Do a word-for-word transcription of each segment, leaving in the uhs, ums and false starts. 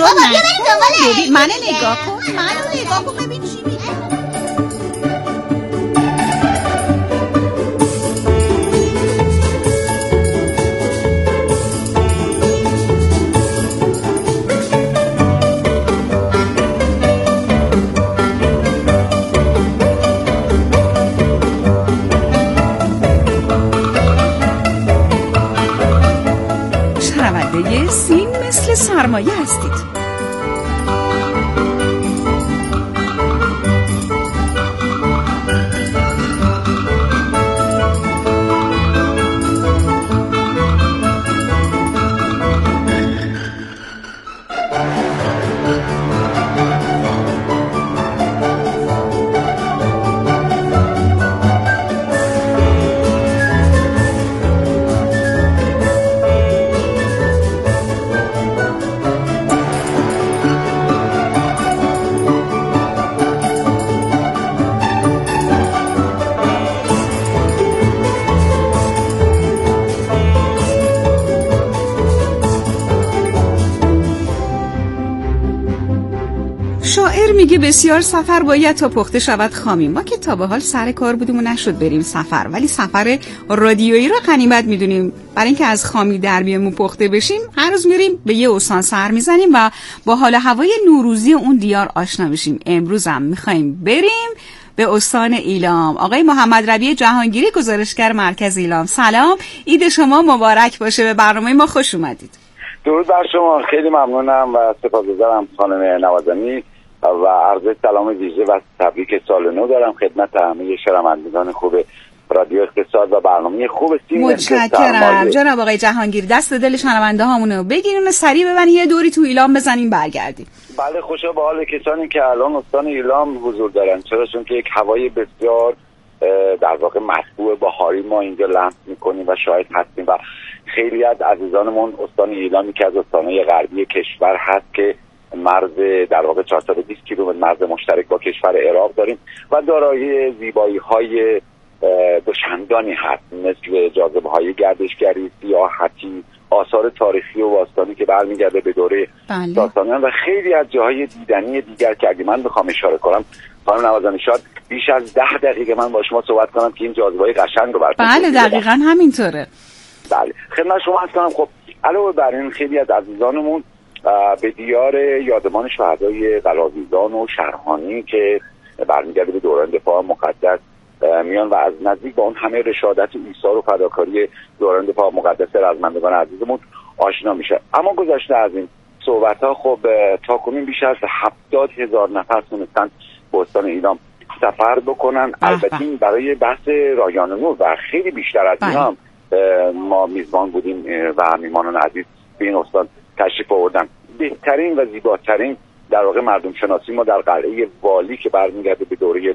بابا بیا بریم دنبالش. منو نگاه کن، منو نگاه کن ببین چی میگه. شنونده سین مثل سرمایه هستید. شاعر میگه بسیار سفر باید تا پخته شود خامی. ما که تا به حال سر کار بودیم و نشد بریم سفر، ولی سفر رادیویی رو غنیمت میدونیم. برای اینکه از خامی در بیایم و پخته بشیم هر روز میریم به یه استان سر میزنیم و با حال هوای نوروزی اون دیار آشنا میشیم. امروز هم میخوایم بریم به استان ایلام. آقای محمد ربیع جهانگیری، گزارشگر مرکز ایلام، سلام، عید شما مبارک باشه. به برنامه ما خوش اومدید. درود بر شما، خیلی ممنونم و سپاسگزارم خانم نوازنی و عرض سلام ویژه و تبریک سال نو دارم خدمت همه شنوندگان خوب رادیو اقتصاد و برنامه خوب سین. متشکرم جناب آقای جهانگیری، دست دل شنونده هامونو بگیریم و سریع ببرین یه دوری تو ایلام بزنیم برگردیم. بله، خوشا به حال کسانی که الان استان ایلام حضور دارن، چرا چون که یک هوای بسیار در واقع مطبوع بهاری ما اینجا لمس میکنیم و شاهد هستیم و خیلی از عزیزانمون استان ایلام که از استانهای غربی کشور هست که مرز در واقع چهارصد و بیست کیلومتر مرز مشترک با کشور عراق داریم و دارای زیبایی‌های دوچندانی هست، مثل جاذبه‌های گردشگری، سیاحتی، آثار تاریخی و باستانی که برمیگرده به دوره ساسانیان و خیلی از جاهای دیدنی دیگر که اگه من بخوام اشاره کنم خانم نوازنی شاد بیش از ده دقیقه من با شما صحبت کنم که این جاذبه‌های قشنگ رو براتون. بله دقیقاً همینطوره. بله خدمت شما عرض کنم. خب علاوه بر این خیلی از عزیزانمون به دیار یادمان شهدای قلاویزان و شرحانی که برمیگرده به دوران دفاع مقدس میان و از نزدیک با اون همه رشادت و ایثار و فداکاری دوران دفاع مقدس رزمندگان عزیزمون آشنا میشه. اما گذشته از این صحبت‌ها، خب تا کنون بیش از هفتاد هزار نفر تونستن به استان ایلام سفر بکنن. البته این برای بحث رایان نور و خیلی بیشتر از این هم ما میزبان بودیم و میهمانان عزیز به این استان تشریف آوردن. بهترین و زیباترین در واقع مردم شناسی ما در قلعه والی که برمیگرده به دوره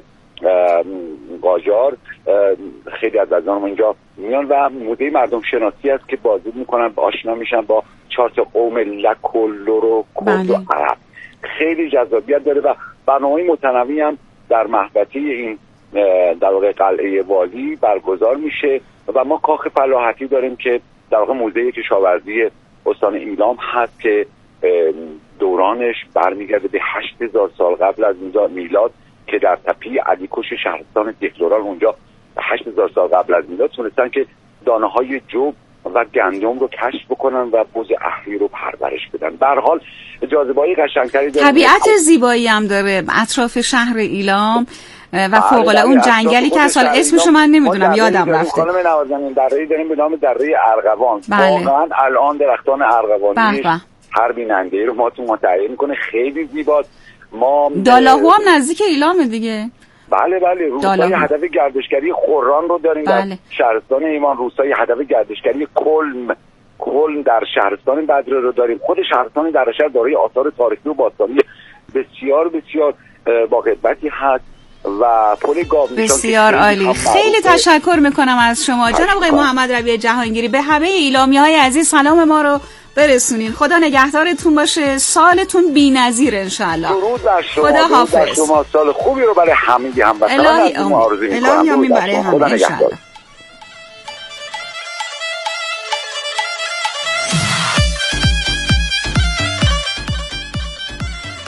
قاجار، خیلی از عزیزان ما اینجا میان و موزه مردم شناسی است که بازدید میکنن، آشنا میشن با چهار تا قوم لک و لور و کرد و عرب. خیلی جذابیت داره و برنامه‌های متنوعی هم در محوطه این در واقع قلعه والی برگزار میشه و ما کاخ فلاحتی داریم که در واقع موزه کشاورزی استان ایلام هست که دورانش برمیگرده به هشت هزار سال قبل از میلاد که در تپه علیکش شهرستان دهلوران اونجا هشت هزار سال قبل از میلاد تونستن که دانه های جو و گندم رو کشف بکنن و بز اهلی رو پرورش بدن. به هر حال جاذبه‌های قشنگتری داره، طبیعت زیبایی هم داره اطراف شهر ایلام و فوق العاده اون جنگلی که اصلا اسمشو من نمیدونم یادم رفته. خانم نوازنین دره‌ای داریم به نام دره ارغوان. واقعا الان درختان ارغوانی هر بیننده رو ما تو متعین میکنه، خیلی زیباست. ما دالاهو هم نزدیک ایلام دیگه. بله بله، روستای هدف گردشگری خوران رو داریم بله. در شهرستان ایمان روستای هدف گردشگری کلم کلم در شهرستان بدر رو داریم. خود شهرستان درشهر دارای آثار تاریخی و باستانی بسیار بسیار با قدمتی هست و پل گاونشان بسیار عالی. خیلی تشکر میکنم از شما جناب آقای محمد ربیع جهانگیری. به همه ایلامی‌های عزیز سلام ما رو برسونین. خدا نگهدارتون باشه، سالتون بی‌نظیر ان شاء الله. درود بر شما. خدا حافظ. شما سال خوبی رو برای همگی هموطنان آرزو می‌کنم. الهی آمین برای همه ان شاء الله.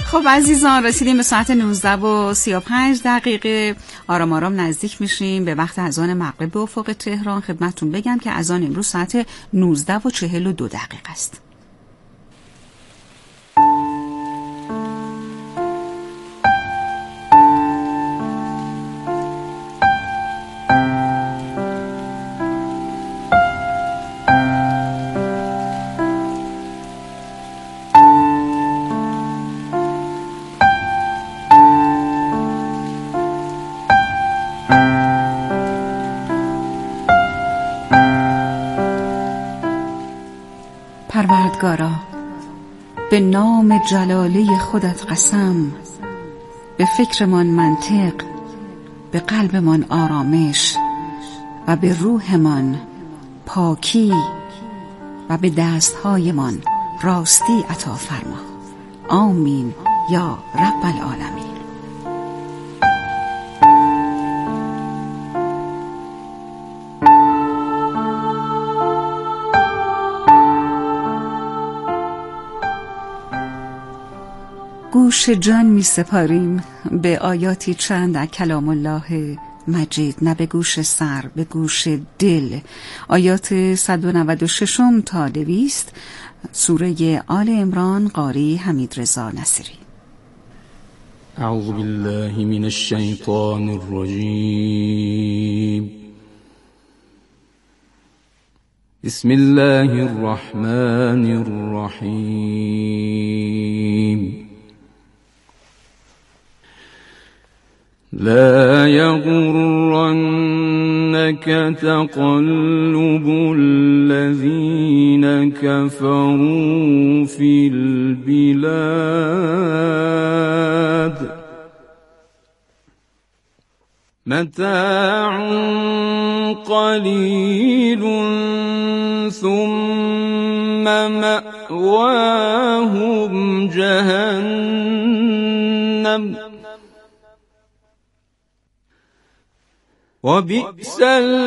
خب عزیزان، رسیدیم به ساعت نوزده و سی و پنج دقیقه. آرام آرام نزدیک میشیم به وقت اذان مغرب به افق تهران. خدمتتون بگم که اذان امروز ساعت نوزده و چهل و دو دقیقه است. پروردگارا، به نام جلاله خودت قسم، به فکرمان منطق، به قلبمان آرامش و به روحمان پاکی و به دستهایمان راستی عطا فرما. آمین یا رب العالمین. گوش جان می سپاریم به آیاتی چند از کلام الله مجید، نه به گوش سر، به گوش دل. آیات صد و نود و شش تا دویست، سوره آل عمران، قاری حمیدرضا نصیری. اعوذ بالله من الشیطان الرجیم. بسم الله الرحمن الرحیم. لا يغرنك تقلب الذين كفروا في البلاد متاع قليل ثم مأواهم جهنم وبئس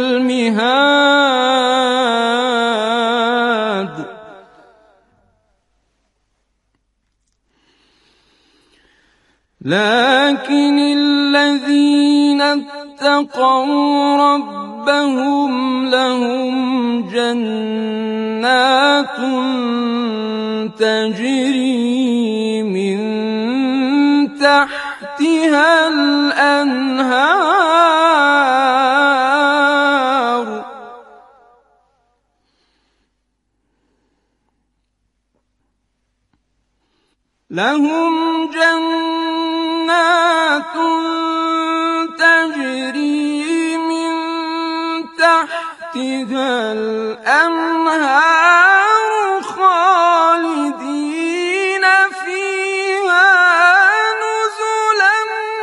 المهاد. لكن الذين اتقوا ربهم لهم جنات تجري من تحتها الأنهار لهم جنات تجري من تحتها الأنهار خالدين فيها نزلا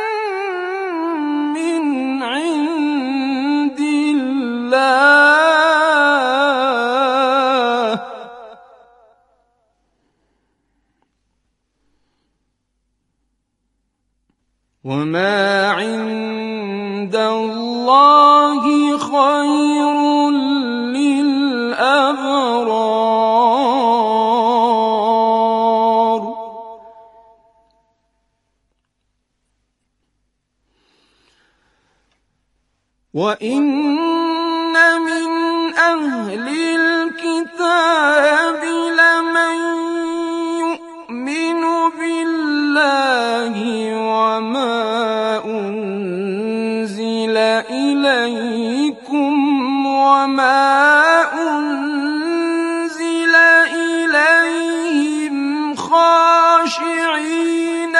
من عند الله وما عند الله خير للأبرار. وإن من أهل الكتاب لمن يؤمن بالله وما أنزل إليكم وما أنزل إليهم خاشعين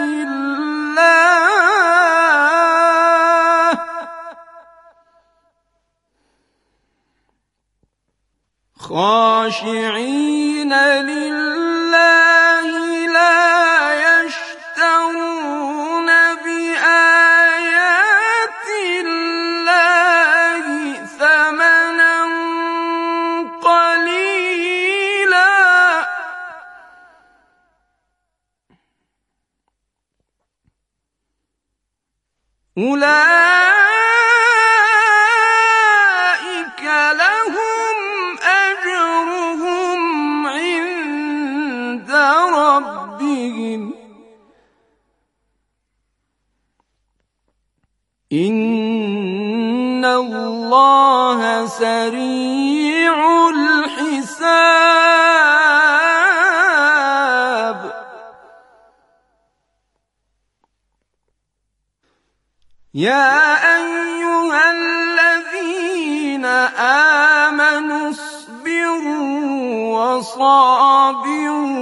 لله خاشعين لله لا يشترون بآيات الله ثمنا قليلا أولئك لهم أجرهم عند ربهم إن الله سريع الحساب يا أيها الذين آمنوا اصبروا وصابروا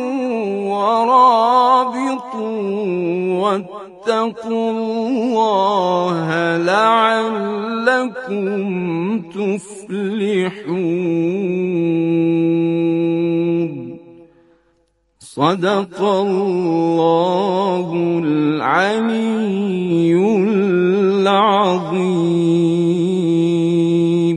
ورابطوا واتقوا الله لعلكم تفلحون صدق الله العلي العظيم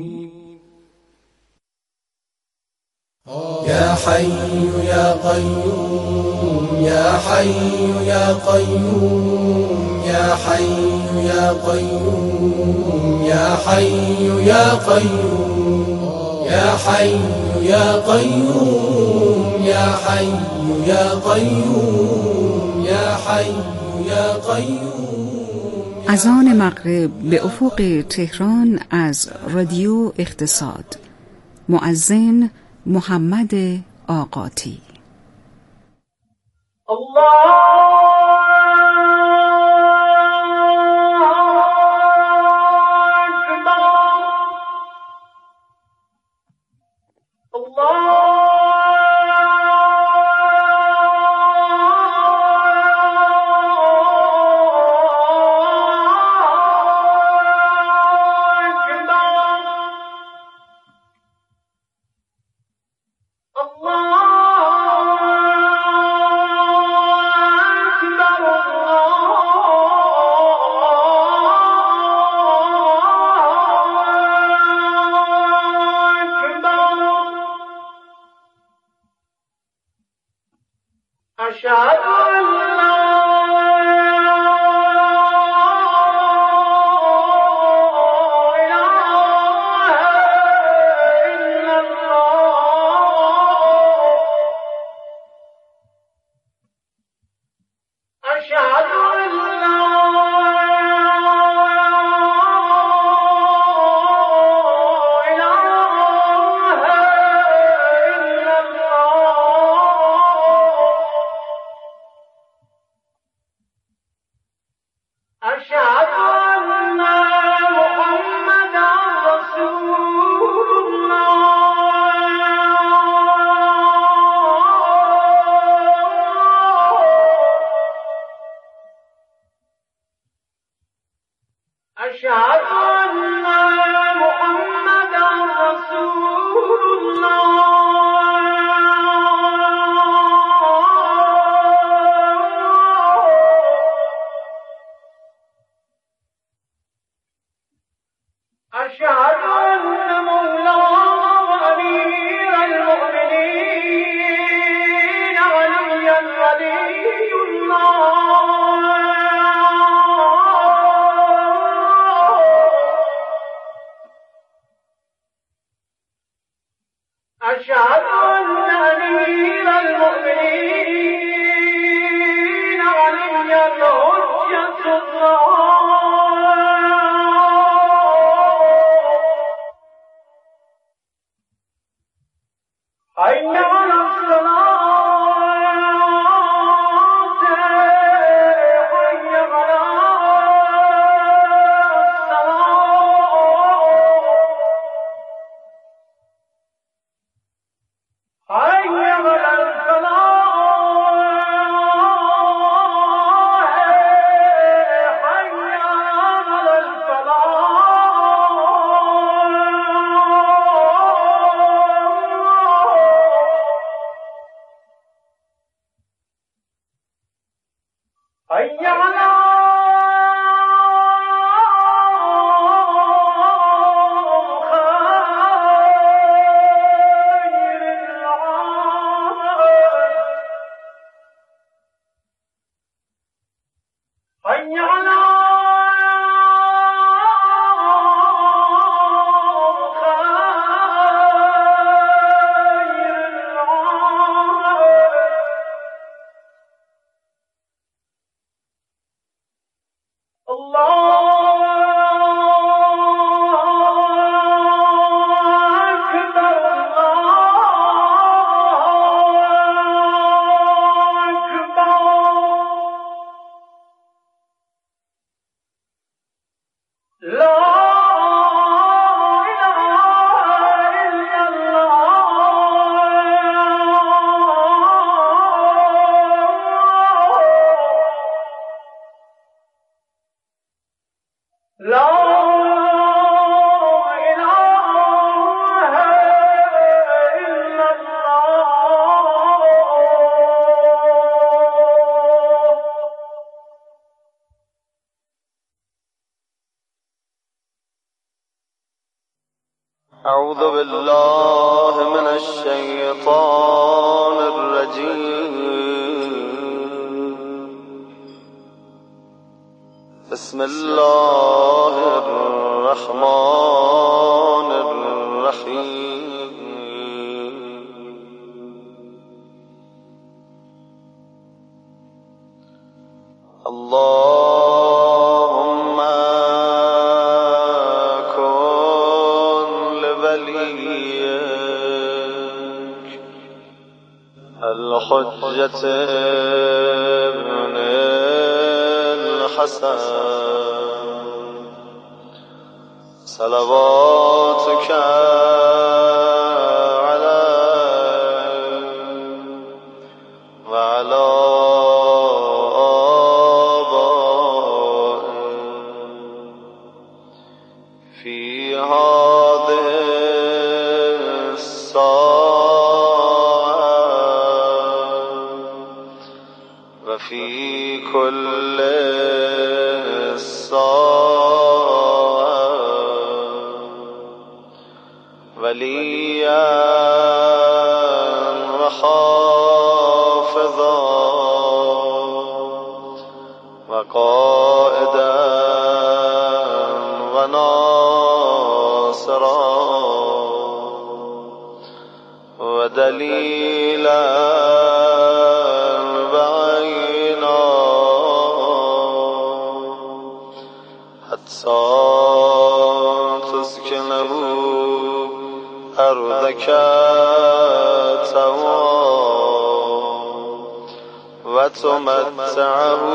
يا حي يا قيوم يا حي يا قيوم يا حي يا قيوم يا حي يا قيوم يا حي يا قيوم يا حي يا قيوم يا حي يا قيوم. اذان مغرب به افق تهران از رادیو اقتصاد. مؤذن محمد آقاتی. الله أشهد أن لا إله إلا الله أشهد أن لا أشهد أن محمدًا رسول الله أشهد أن محمدًا رسول الله أشهد أن مولانا وأمير المؤمنين عليا ولي الله أشهد أن أمير المؤمنين عليا حجة الله حي على الصلاة حي على الصلاة حي على الفلاح حي على الفلاح حي على حي على بسم الله الرحمن الرحیم. اللهم کن لولیک الحجة ابن الحسن صلواتك عليه وعلى آبائه في هذه الساعة وفي كل وليا وحافظا وقائدا وناصرا ودليلا بعينا حتى تسكنه أرضك سوا وتمتعه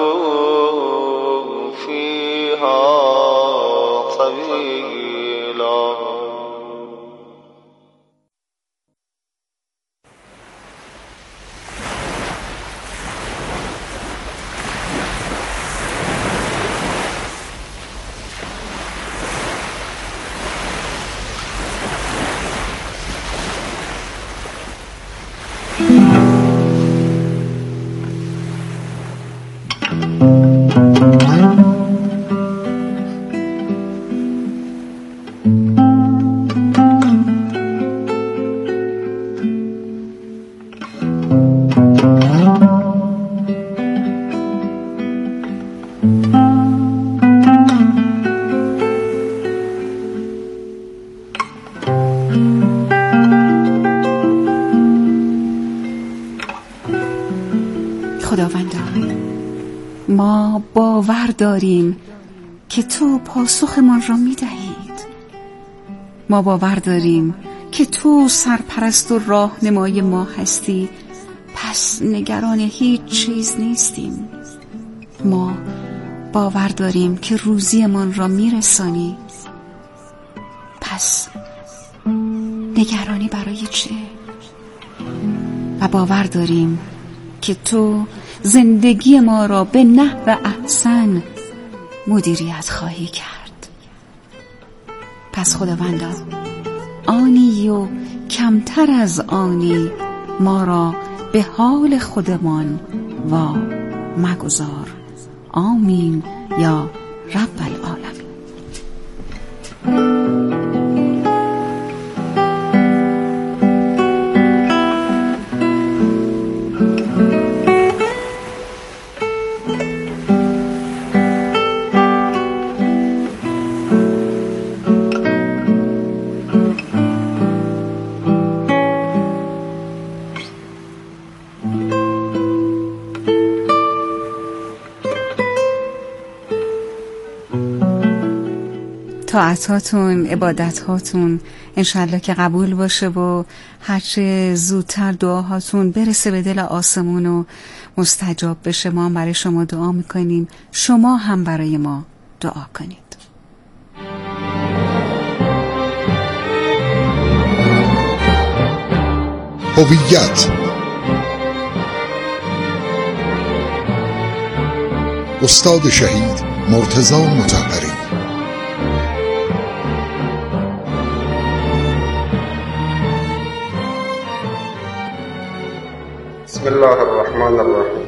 فيها طويلا. خداوندا، ما باور داریم که تو پاسخمان را می دهید. ما باور داریم که تو سرپرست و راهنمای ما هستی، پس نگران هیچ چیز نیستیم. ما باور داریم که روزیمان را می رسانی، پس نگرانی برای چه؟ و باور داریم که تو زندگی ما را به نحو احسن مدیریت خواهی کرد. پس خداوندا، آنی و کمتر از آنی ما را به حال خودمان و مگذار. آمین یا رب العالمین. طاعتاتون، عبادتهاتون انشالله که قبول باشه و هرچه زودتر دعاهاتون برسه به دل آسمون و مستجاب بشه. ما هم برای شما دعا میکنیم، شما هم برای ما دعا کنید. هویت استاد شهید مرتضی مطهری. بسم الله الرحمن الرحیم.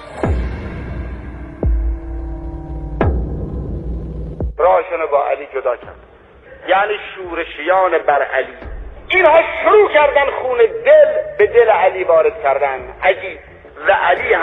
راهشون با علی جدا کرد، یعنی شورشیان بر علی. اینها شروع کردن خون دل به دل علی وارد کردن. عجیب. و علی هم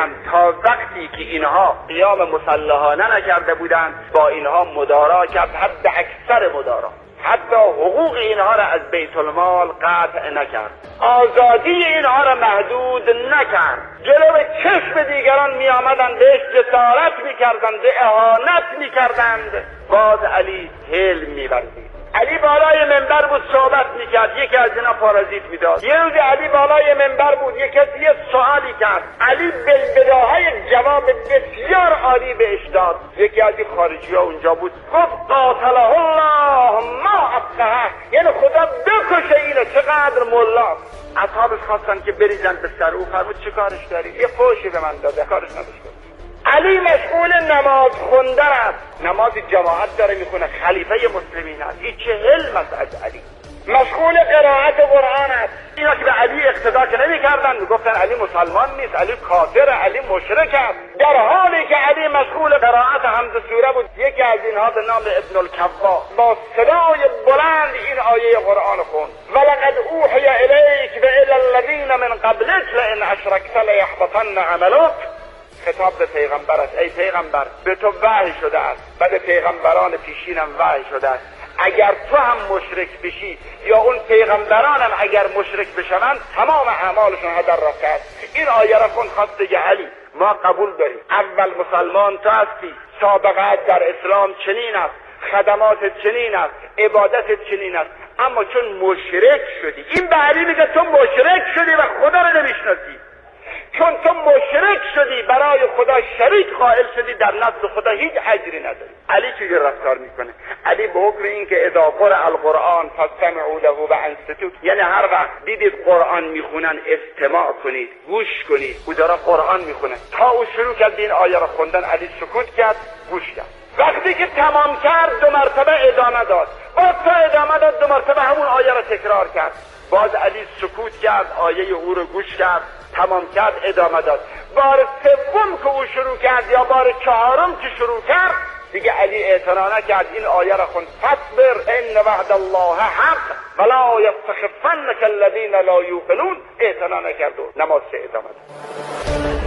بودند تا وقتی که اینها قیام مسلحانه نکرده بودند با اینها مدارا کرد، حد اکثر مدارا، حتی حقوق اینها را از بیت المال قطع نکرد، آزادی اینها را محدود نکرد، جلو چشم دیگران می آمدند بهش جسارت می کردند، اهانت می کردند، باز علی حلم می بردید. علی بالای منبر بود صحبت میکرد، یکی از اینا پارازیت میداد. یه روز علی بالای منبر بود، یکی کسی یه سوالی کرد، علی بالبداهه جواب بسیار عالی بهش داد. یکی از این خارجی ها اونجا بود، گفت قاتله الله ما افقهه، یعنی خدا بکشه اینو، چقدر ملاست. اصحابش خواستن که بریزن به سر او، فرمود چه کارش داری؟ یه فوشی به من داده، کارش نداشت. علی مشغول نماز خوندن است، نماز جماعت داره میخونه، خلیفه مسلمین است، این چه حلم است از علی. مشغول قرائت قرآن است، اینا که به علی اقتدا که نمیکردن میگفتن علی مسلمان نیست، علی کافر، علی مشرک است، در حالی که علی مشغول قرائت حمزه سوره بود. یکی از اینها به نام ابن الکوا با صدای بلند این آیه قرآن خوند، ولقد اوحی الیک و الی الذین من قبلک لئن اشرکت لیحبطن عملک. خطاب به پیغمبر است، ای پیغمبر به تو وحی شده است، بعد پیغمبران پیشینم وحی شده است، اگر تو هم مشرک بشی یا اون پیغمبرانم اگر مشرک بشوند تمام اعمالشون هدر رفته است. این آیه را کن خواست بگه علی ما قبول داریم، اول مسلمان تو هستی، سابقت در اسلام چنین است، خدماتت چنین است، عبادتت چنین است، اما چون مشرک شدی، این به علی میگه تو مشرک شدی و خدا رو نمیشناسی، چون تو مشرک شدی برای خدا شریک قائل شدی، در نزد خدا هیچ اجری نداری. علی چیزی رفتار میکنه؟ علی به حکم این که اذا قرأ القرآن فاستمعوا له وانصتوا، یعنی هر وقت دیدید قرآن میخونن استماع کنید، گوش کنید. او داره قرآن میخونه، تا او شروع کرد این آیه را خوندن علی سکوت کرد، گوش کرد. وقتی که تمام کرد دو مرتبه ادامه داد، باز تا ادامه داد دو مرتبه همون آیه را تکرار کرد، باز علی سکوت کرد، آیه او رو گوش کرد، تمام کرد، ادامه داد. بار سوم که او شروع کرد یا بار چهارم که شروع کرد دیگه علی اعتنا نکرد، این آیه را خوند، فاصبر ان وعد الله حق ولا یستخفنک الذین لا یوقنون، اعتنا نکرد و نماز ادامه داد.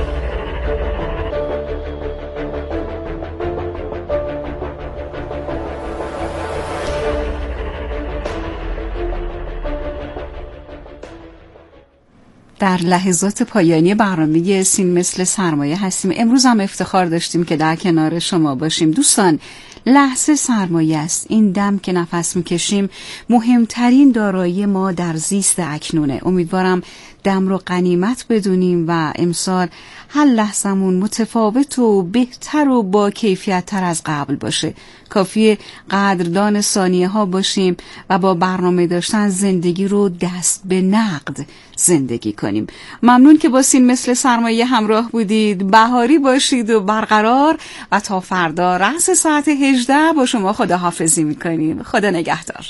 در لحظات پایانی برنامه سین مثل سرمایه هستیم. امروز هم افتخار داشتیم که در کنار شما باشیم. دوستان، لحظه سرمایه است. این دم که نفس میکشیم مهمترین دارایی ما در زیست اکنونه. امیدوارم دم رو غنیمت بدونیم و امسال هر لحظمون متفاوت و بهتر و با کیفیت تر از قبل باشه. کافیه قدردان ثانیه ها باشیم و با برنامه داشتن زندگی رو دست به نقد زندگی کنیم. ممنون که با سین مثل سرمایه همراه بودید. بهاری باشید و برقرار، و تا فردا رأس ساعت هجده با شما خداحافظی میکنیم. خدا نگهدار.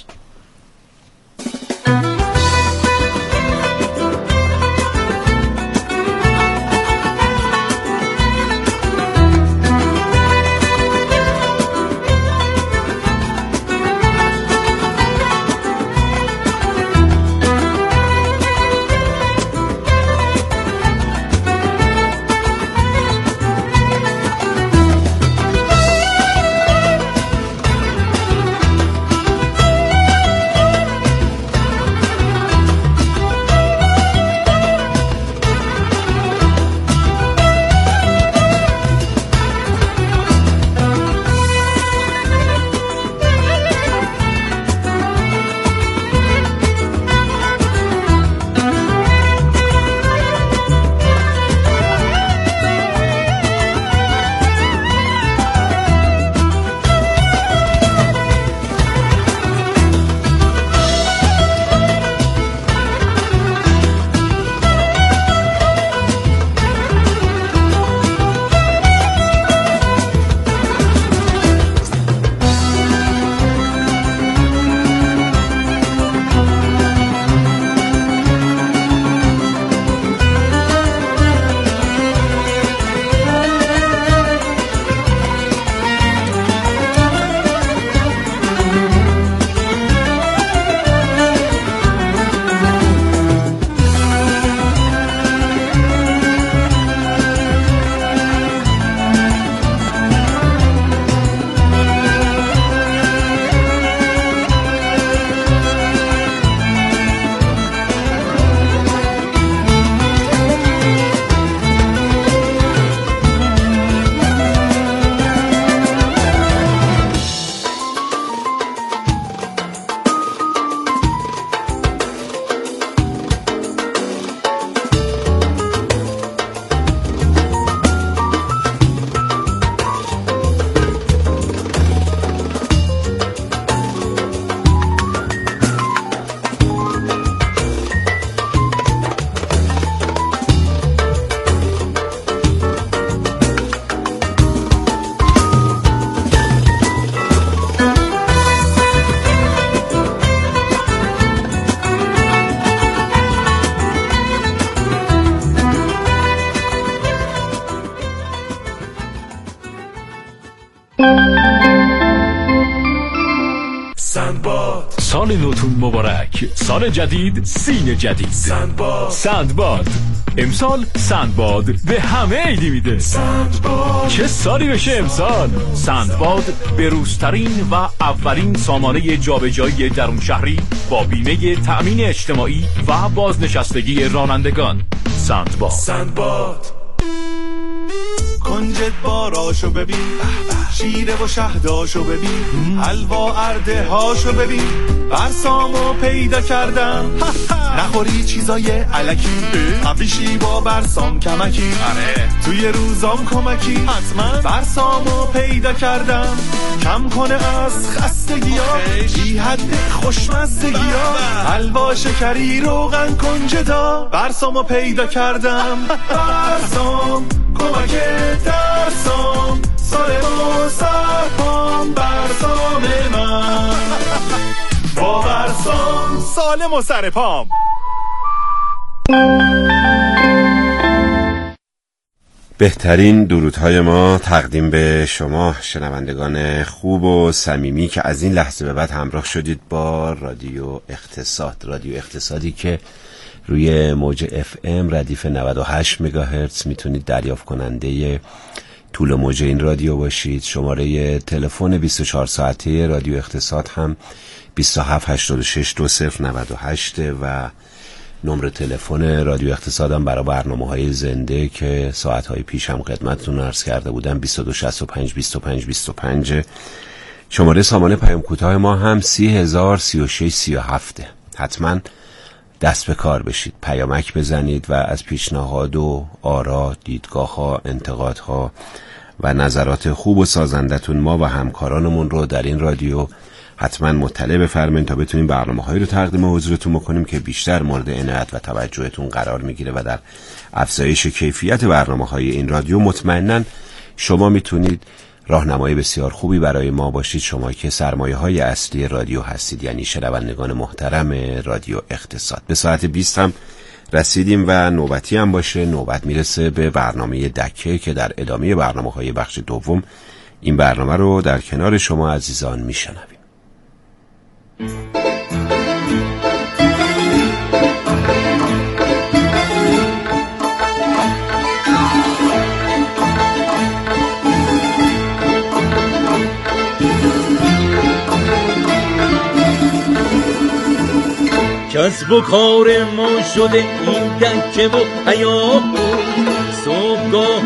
سندباد، سال نوتون مبارک، سال جدید، سین جدید. سندباد، سندباد امسال سندباد به همه عیدی میده. سندباد چه سالی بشه امسال. سندباد به روزترین و اولین سامانه جابجایی درون شهری با بیمه تأمین اجتماعی و بازنشستگی رانندگان. سندباد. سندباد کنجد باراشو ببین، شیره و شهداشو ببین، حلوا ارده هاشو ببین، برسامو پیدا کردم. نخوری چیزای علکی، قبیشی با برسام کمکی، توی روزام کمکی. حتما برسامو پیدا کردم، کم کنه از خستگی ها، بی حد خوشمزدگی ها، حلوا شکری روغن کنجدا. برسامو پیدا کردم، برسام کمک ترسام، سال ما سرپام، برسام من با برسام سالم و سرپام. بهترین درودهای ما تقدیم به شما شنوندگان خوب و صمیمی که از این لحظه به بعد همراه شدید با رادیو اقتصاد. رادیو اقتصادی که روی موج اف ام ردیف نود و هشت مگاهرتز میتونید دریافت کننده طول موج این رادیو باشید. شماره تلفن بیست و چهار ساعته رادیو اقتصاد هم بیست و هفت هشتاد و شش دو صفر نود و هشت و نمره تلفن رادیو اقتصاد هم برای برنامه‌های زنده که ساعت‌های پیش هم خدمتتون عرض کرده بودم بیست و دو شصت و پنج بیست و پنج بیست و پنج. شماره سامانه پیام کوتاه ما هم سی هزار سی و شش سی و هفت. حتما دست به کار بشید، پیامک بزنید و از پیشنهاد و آرا، دیدگاه‌ها، انتقادها و نظرات خوب و سازندتون ما و همکارانمون رو در این رادیو حتما مطلع بفرمایید تا بتونیم برنامه‌هایی رو تقدیم حضورتون بکنیم که بیشتر مورد عنایت و توجهتون قرار میگیره و در افزایش کیفیت برنامه‌های این رادیو مطمئناً شما میتونید راهنمای بسیار خوبی برای ما باشید، شما که سرمایه‌های اصلی رادیو هستید، یعنی شنوندگان محترم رادیو اقتصاد. به ساعت بیست هم رسیدیم و نوبتی هم باشه، نوبت میرسه به برنامه دکه که در ادامه برنامه‌های بخش دوم این برنامه رو در کنار شما عزیزان میشنویم. کسب و کار ما شده این دکه و حیاهو، صبحگاه